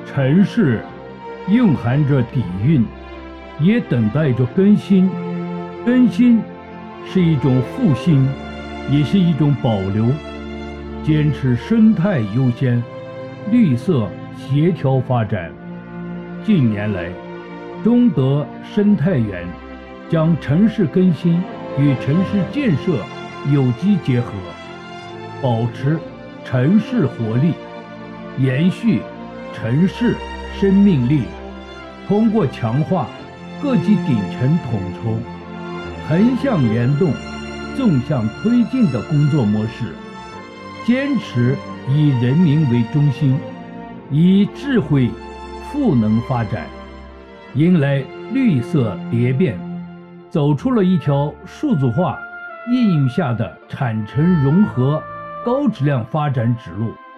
城市蕴含着底蕴，也等待着更新。更新是一种复兴，也是一种保留。坚持生态优先、绿色协调发展。近年来，中德生态园将城市更新与城市建设有机结合，保持城市活力，延续城市生命力。通过强化各级顶层统筹、横向联动、纵向推进的工作模式，坚持以人民为中心，以智慧赋能发展，迎来绿色蝶变，走出了一条数字化应用下的产城融合高质量发展指路。